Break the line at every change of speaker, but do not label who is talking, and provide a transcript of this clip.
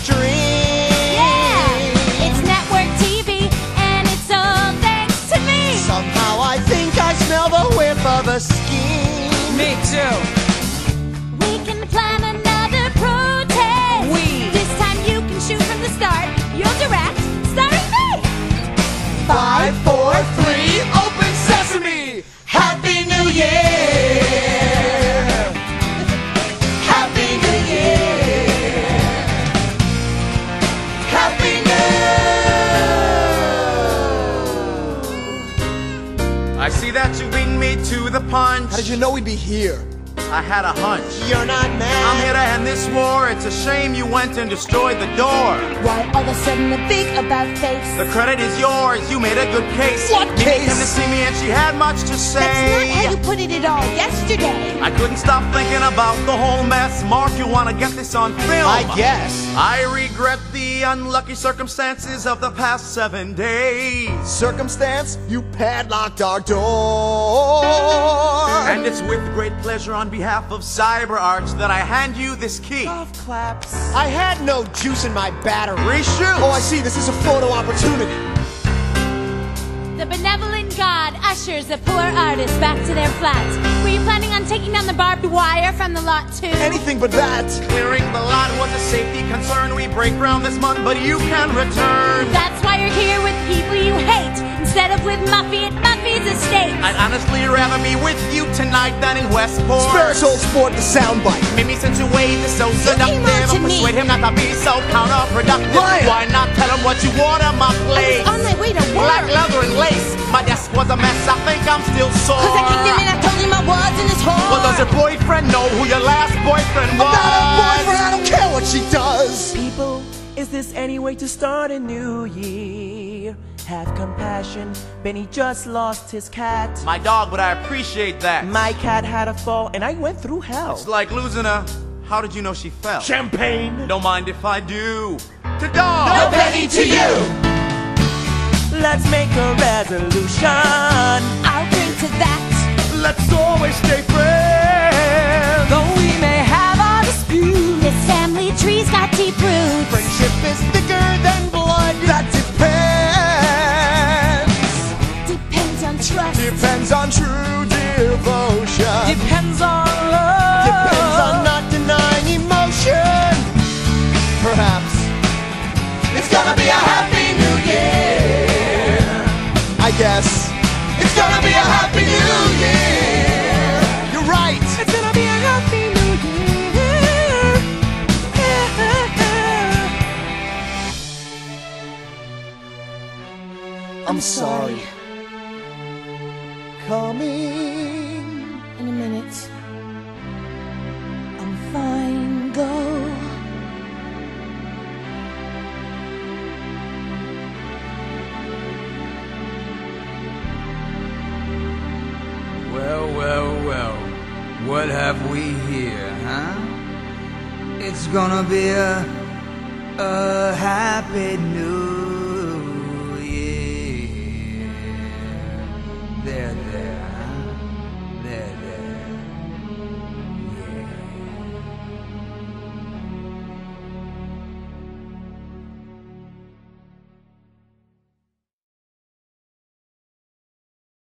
stream.
Yeah, it's network TV, and it's all thanks to me.
Somehow I think I smell the whiff of a scheme.
Me too.
We can plan another protest.
We.
This time you can shoot from the start. You'll direct, starring me.
5, 4, 3, open sesame! Happy New Year! Happy New Year! Happy New!
I see that you beat me to the punch.
How did you know we'd be here?
I had a hunch.
You're not mad.
I'm here to end this war. It's a shame you went and destroyed the door.
Why all of a sudden the big about face?
The credit is yours. You made a good case.
What
Mimi
case?
came to see me and she had much to say.
That's not how you put it at all yesterday.
I couldn't stop thinking about the whole mess. Mark, you want to get this on film?
I guess.
I regret the unlucky circumstances of the past 7 days.
Circumstance, you padlocked our door.
And it's with great pleasure on behalf of CyberArch that I hand you this key.
Golf claps.
I had no juice in my battery.
Reshoot!
Oh, I see. This is a photo opportunity.
The benevolent God ushers a poor artist back to their flat. Were you planning on taking down the barbed wire from the lot too?
Anything but that.
Clearing the lot was a safety concern. We break ground this month, but you can return.
That's why you're here with people you hate, instead of with Muffy at Muffy's estate.
I'd honestly rather be with you tonight than in Westport.
Spare us old sport the soundbite.
Mimi, since you wait is so seductive,
on to me.
persuade him not to be so counterproductive.
Ryan!
Why not tell him what you want on my plate?
On my way to
Black
work.
leather and lace. My desk was a mess. I think I'm still sore.
Cause I kicked him and I told him I was in his hole.
Well, does your boyfriend know who your last boyfriend was?
I'm not a boyfriend. I don't care what she does.
People, is this any way to start a new year? Have compassion. Benny just lost his cat.
My dog, but I appreciate that.
My cat had a fall and I went through hell.
It's like losing a... How did you know she fell?
Champagne.
Don't mind if I do. To dog!
No Benny to you.
Let's make a resolution.
I'll drink to that.
Let's always stay friends.
Though we may have our disputes.
This family tree's got deep roots.
Friendship is thicker than blood. That depends.
Depends on trust.
Depends on true devotion.
Depends on love.
Depends on not denying emotion. Perhaps it's gonna be a happy new year. I guess it's gonna be a happy new year. You're right.
It's gonna be a happy new year.
I'm sorry. Coming.
In a minute. I'm fine, go.
Well, well, well, what have we here, huh? It's gonna be a happy new year. There, there.